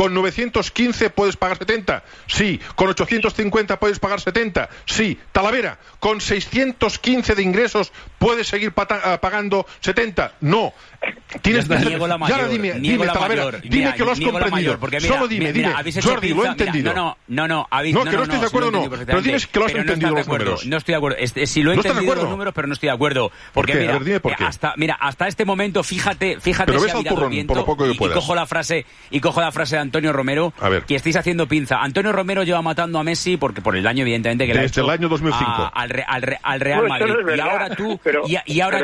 ¿Con 915 puedes pagar 70? Sí. ¿Con 850 puedes pagar 70? Sí. Talavera, ¿con 615 de ingresos puedes seguir pagando 70? No. Tienes que niego la mayor, dime, Talavera, mayor. Dime que lo has comprendido. Solo dime. Jordi, lo he entendido. No, que no estoy de acuerdo, no. Pero tienes que lo has entendido los números. No estoy de acuerdo. Si lo he entendido los números, pero no estoy de acuerdo. Porque hasta este momento, fíjate si ha virado el viento, y cojo la frase de Antonio Romero, que estáis haciendo pinza. Antonio Romero lleva matando a Messi porque por el daño, evidentemente, que le ha hecho desde el año 2005 al Real Madrid. Y ahora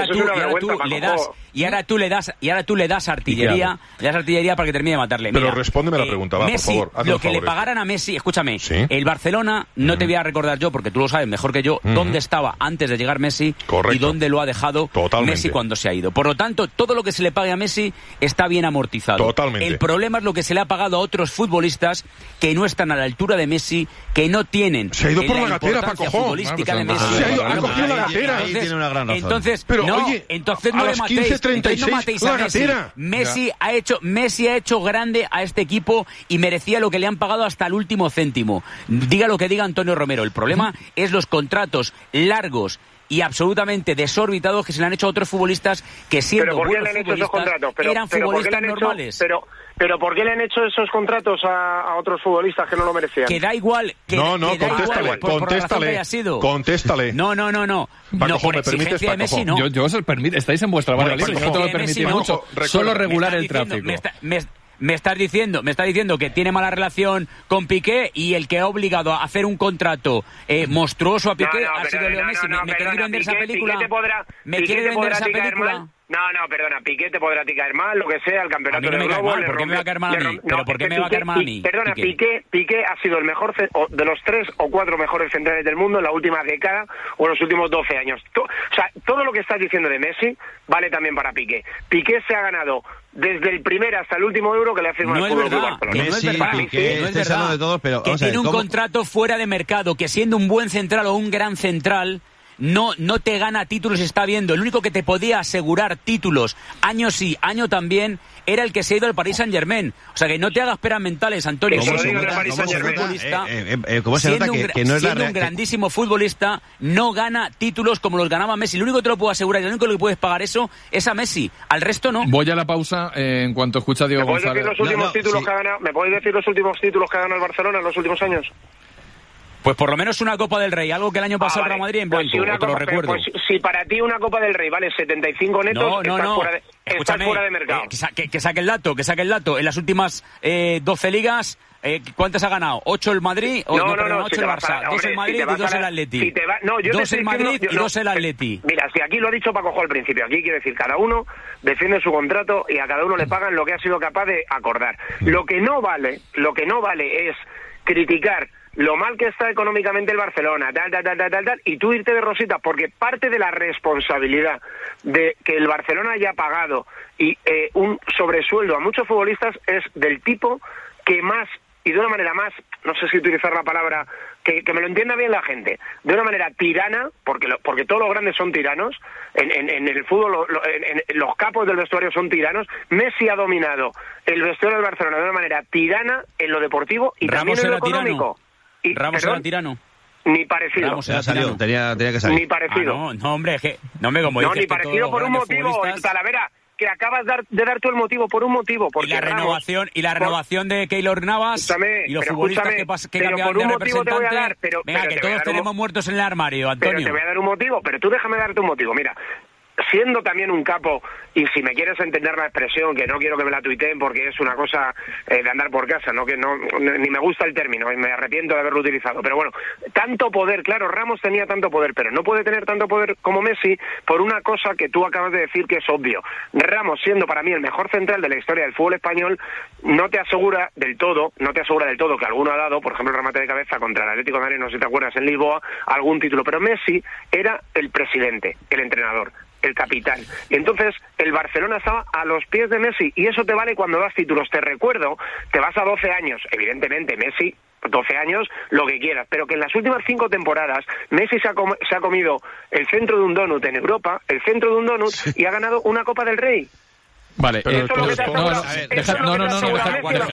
tú le das artillería para que termine de matarle. Pero respóndeme la pregunta, Messi, por favor. Lo que le pagaran a Messi, escúchame, el Barcelona, no te voy a recordar yo, porque tú lo sabes mejor que yo, dónde estaba antes de llegar Messi. Correcto. Y dónde lo ha dejado Messi cuando se ha ido. Por lo tanto, todo lo que se le pague a Messi está bien amortizado. Totalmente. El problema es lo que se le ha pagado a otros futbolistas que no están a la altura de Messi, que no tienen se ha ido por la gatera, Paco futbolística de Messi. Ha cogido la gatera. Entonces, pero, no, oye, entonces no le matéis. 36, no matéis a Messi. Messi ha hecho grande a este equipo y merecía lo que le han pagado hasta el último céntimo. Diga lo que diga Antonio Romero. El problema es los contratos largos y absolutamente desorbitados que se le han hecho a otros futbolistas que siendo buenos futbolistas eran futbolistas normales. Pero ¿por qué le han hecho esos contratos a otros futbolistas que no lo merecían? Que da igual. Contéstale. No. Paco, por exigencia de Messi, no. Yo os permito, estáis en vuestra barra libre, yo no te lo permití mucho. Solo regular el tráfico. Me estás diciendo que tiene mala relación con Piqué y el que ha obligado a hacer un contrato monstruoso a Piqué ha sido Leo Messi. ¿Me quiere vender esa película? ¿Me quiere vender esa película? No, perdona, Piqué te podrá caer mal, lo que sea, el campeonato del globo. ¿Por qué me va a caer mal a mí? ¿Pero por qué me va a caer mal a mí? Perdona, Piqué ha sido el mejor de los 3 o 4 mejores centrales del mundo en la última década o en los últimos 12 años. O sea, todo lo que estás diciendo de Messi vale también para Piqué. Piqué se ha ganado desde el primer hasta el último euro que le ha firmado el Fútbol Club Barcelona. No es verdad, que tiene un contrato fuera de mercado, que siendo un buen central o un gran central no te gana títulos, está viendo. El único que te podía asegurar títulos año sí, año también, era el que se ha ido al Paris Saint-Germain. O sea, que no te hagas peras mentales, Antonio. Siendo un grandísimo futbolista, no gana títulos como los ganaba Messi. Lo único que te lo puedo asegurar y lo único que le puedes pagar eso es a Messi. Al resto no. Voy a la pausa en cuanto escucha a Diego González. ¿Me podéis decir los últimos títulos que ha ganado el Barcelona en los últimos años? Pues por lo menos una Copa del Rey, algo que el año pasado el Real Madrid en blanco, te lo recuerdo. Pues si para ti una Copa del Rey vale 75 netos, estás fuera de mercado. Que saque el dato. En las últimas 12 ligas, ¿cuántas ha ganado? ¿8 el Madrid? 8 el Barça. 2 el Madrid y 2 el Atleti. 2 el Madrid y 2 el Atleti. Mira, si aquí lo ha dicho Paco Jo al principio, aquí quiere decir, cada uno defiende su contrato y a cada uno le pagan lo que ha sido capaz de acordar. Lo que no vale es criticar lo mal que está económicamente el Barcelona, tal, y tú irte de rositas, porque parte de la responsabilidad de que el Barcelona haya pagado y un sobresueldo a muchos futbolistas es del tipo que más, y de una manera más, no sé si utilizar la palabra, que me lo entienda bien la gente, de una manera tirana, porque todos los grandes son tiranos, en el fútbol los capos del vestuario son tiranos. Messi ha dominado el vestuario del Barcelona de una manera tirana en lo deportivo y también en lo económico. Ramos era tirano. Ni parecido. Ramos ya salió, tenía que salir. Ni parecido. No, hombre, es que no me como dices. No, ni parecido por un motivo, Talavera, que acabas de dar tú el motivo por un motivo. Porque y la renovación de Keylor Navas y los futbolistas que cambiaban de representante. Venga, que todos tenemos muertos en el armario, Antonio. Pero te voy a dar un motivo, pero tú déjame darte un motivo. Mira, siendo también un capo, y si me quieres entender la expresión, que no quiero que me la tuiteen porque es una cosa de andar por casa, ni me gusta el término y me arrepiento de haberlo utilizado, pero bueno, tanto poder, claro, Ramos tenía tanto poder, pero no puede tener tanto poder como Messi por una cosa que tú acabas de decir que es obvio. Ramos, siendo para mí el mejor central de la historia del fútbol español, no te asegura del todo que alguno ha dado, por ejemplo el remate de cabeza contra el Atlético de Madrid, no sé si te acuerdas, en Lisboa, algún título, pero Messi era el presidente, el entrenador, el capitán. Y entonces el Barcelona estaba a los pies de Messi, y eso te vale cuando das títulos. Te recuerdo, te vas a 12 años, evidentemente Messi, 12 años, lo que quieras, pero que en las últimas 5 temporadas Messi se ha comido el centro de un donut en Europa, y ha ganado una Copa del Rey. Vale,